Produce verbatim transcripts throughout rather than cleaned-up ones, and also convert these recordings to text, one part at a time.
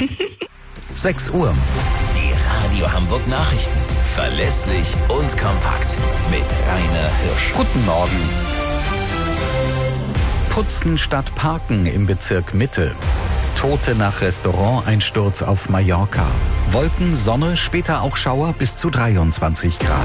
sechs Uhr. Die Radio Hamburg Nachrichten. Verlässlich und kompakt. Mit Rainer Hirsch. Guten Morgen. Putzen statt Parken im Bezirk Mitte. Tote nach Restauranteinsturz auf Mallorca. Wolken, Sonne, später auch Schauer bis zu dreiundzwanzig Grad.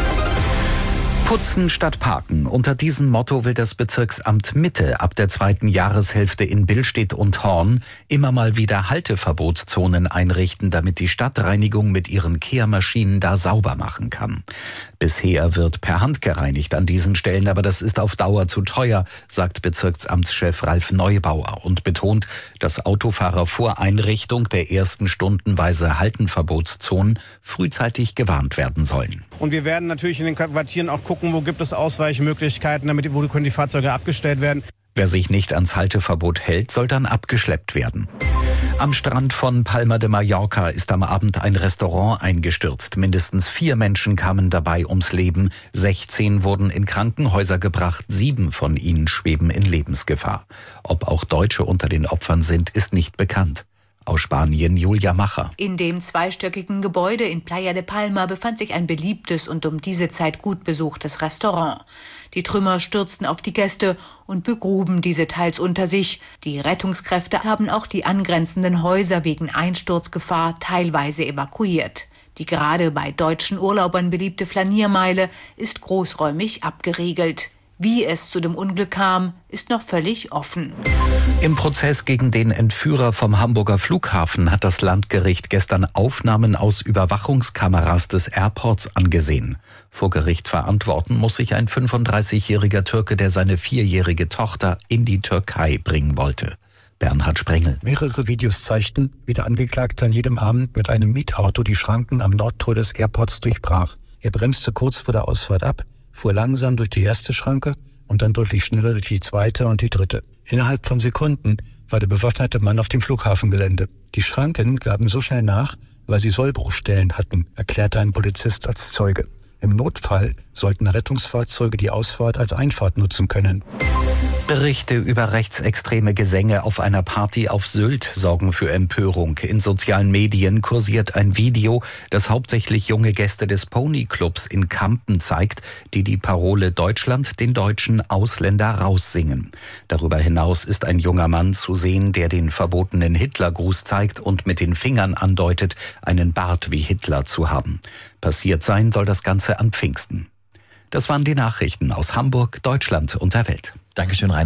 Putzen statt Parken. Unter diesem Motto will das Bezirksamt Mitte ab der zweiten Jahreshälfte in Billstedt und Horn immer mal wieder Halteverbotszonen einrichten, damit die Stadtreinigung mit ihren Kehrmaschinen da sauber machen kann. Bisher wird per Hand gereinigt an diesen Stellen, aber das ist auf Dauer zu teuer, sagt Bezirksamtschef Ralf Neubauer und betont, dass Autofahrer vor Einrichtung der ersten stundenweise Haltenverbotszonen frühzeitig gewarnt werden sollen. Und wir werden natürlich in den Quartieren auch gucken, wo gibt es Ausweichmöglichkeiten, damit wo können die Fahrzeuge abgestellt werden. Wer sich nicht ans Halteverbot hält, soll dann abgeschleppt werden. Am Strand von Palma de Mallorca ist am Abend ein Restaurant eingestürzt. Mindestens vier Menschen kamen dabei ums Leben. sechzehn wurden in Krankenhäuser gebracht. Sieben von ihnen schweben in Lebensgefahr. Ob auch Deutsche unter den Opfern sind, ist nicht bekannt. Aus Spanien Julia Macher. In dem zweistöckigen Gebäude in Playa de Palma befand sich ein beliebtes und um diese Zeit gut besuchtes Restaurant. Die Trümmer stürzten auf die Gäste und begruben diese teils unter sich. Die Rettungskräfte haben auch die angrenzenden Häuser wegen Einsturzgefahr teilweise evakuiert. Die gerade bei deutschen Urlaubern beliebte Flaniermeile ist großräumig abgeriegelt. Wie es zu dem Unglück kam, ist noch völlig offen. Im Prozess gegen den Entführer vom Hamburger Flughafen hat das Landgericht gestern Aufnahmen aus Überwachungskameras des Airports angesehen. Vor Gericht verantworten muss sich ein fünfunddreißigjähriger Türke, der seine vierjährige Tochter in die Türkei bringen wollte. Bernhard Sprengel. Mehrere Videos zeigten, wie der Angeklagte an jedem Abend mit einem Mietauto die Schranken am Nordtor des Airports durchbrach. Er bremste kurz vor der Ausfahrt ab, fuhr langsam durch die erste Schranke und dann deutlich schneller durch die zweite und die dritte. Innerhalb von Sekunden war der bewaffnete Mann auf dem Flughafengelände. Die Schranken gaben so schnell nach, weil sie Sollbruchstellen hatten, erklärte ein Polizist als Zeuge. Im Notfall sollten Rettungsfahrzeuge die Ausfahrt als Einfahrt nutzen können. Berichte über rechtsextreme Gesänge auf einer Party auf Sylt sorgen für Empörung. In sozialen Medien kursiert ein Video, das hauptsächlich junge Gäste des Pony Clubs in Kampen zeigt, die die Parole Deutschland den Deutschen Ausländer raussingen. Darüber hinaus ist ein junger Mann zu sehen, der den verbotenen Hitlergruß zeigt und mit den Fingern andeutet, einen Bart wie Hitler zu haben. Passiert sein soll das Ganze an Pfingsten. Das waren die Nachrichten aus Hamburg, Deutschland und der Welt. Dankeschön, Rainer.